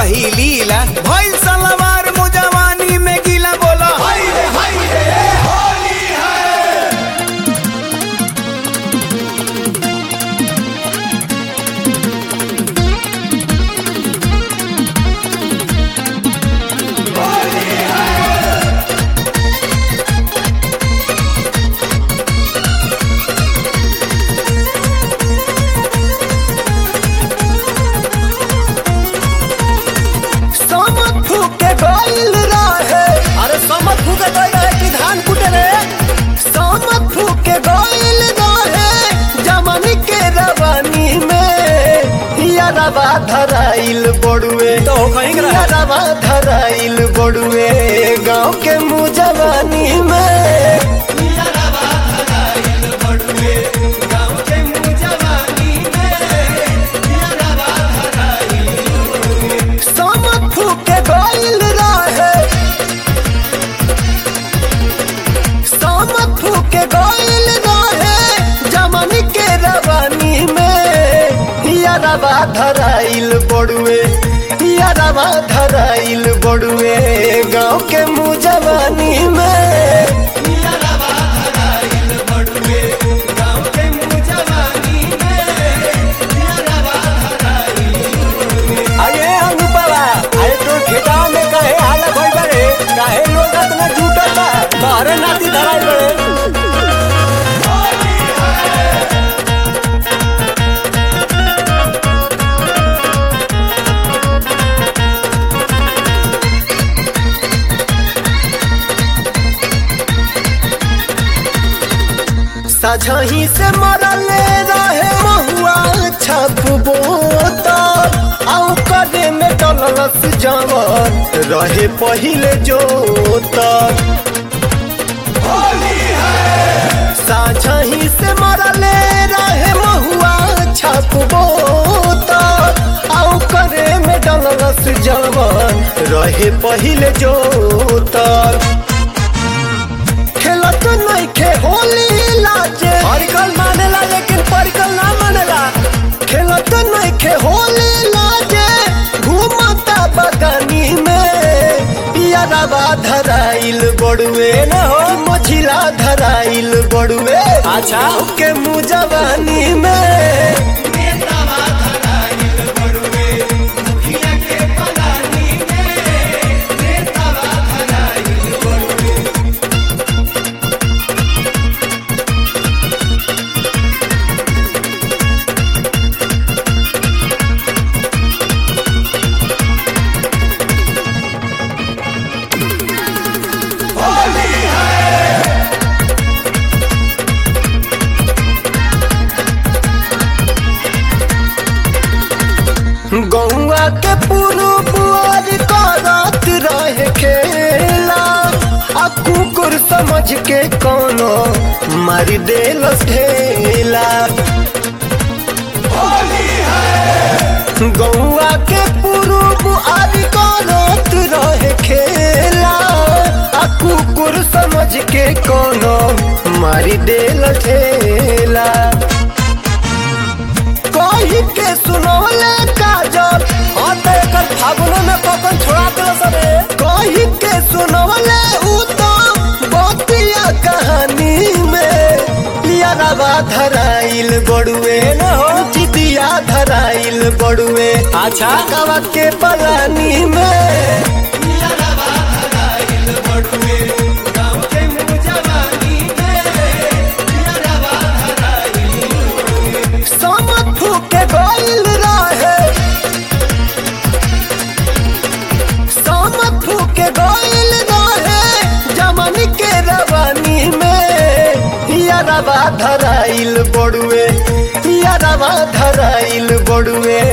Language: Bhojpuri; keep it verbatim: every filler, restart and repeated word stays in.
रही लीला भइल सलवार मुजवानी में गीला बोला हाय रे हाय रे होली है। अरे समत फूके गई रहे कि धान कुटे रे समत फूके गइल रहे जमनी के रवानी में यारवा धराइल बड़ुए तो कहीं रहा यारवा धराइल बड़ुए गाँव के मुजवानी में समत फूके गइल रहे समत फूके गइल रहे जमनी के रवानी में यारवा धराइल बड़ुए यारवा धराइल बड़ुए गाँव के मुजवानी में अरे अनुपवा अरे तो खेता में कहे हाल भइल बारे काहे लोग इतना जुटल बा बाहरे नाती धराई बड़े साझही से मरले रहे महुआ छप बोता आउ करे में डलस जवन रहे पहिले जोता साझही से मरले रहे महुआ छप बोता आउ करे में डलस जवन रहे पहिले जोता खेलत नहीं खे होली लाजे परिकल मानेला लेकिन परिकल ना मानेला खेलत नहीं खे होली लाजे घूमता बगानी में यारवा धराइल बड़ुए न हो मझिला धराइल बड़ुए अच्छा के मुजवानी में गौआ के पुरु बुआर करत रहे खेला आ कुकुर समझ के कोनो मारी देलस ढेला गौआ के पुरु बुआर करत रहे खेला आ कुकुर समझ के कोनो मारी देलस ढेला कही के सुनौले काजल हाँ तो एकर फागुनो में ककन छोड़ा दिल सबे कही के सुनौले उ तो बतिया कहानी में यारवा धराइल बड़ुए न हो चितिया धराइल बड़ुए अच्छा कवा के पलानी में समत फूके गइल रहे समत फूके गइल रहे जमनी के रवानी में यारवा धराइल बड़ुए यारवा धराइल बड़ुए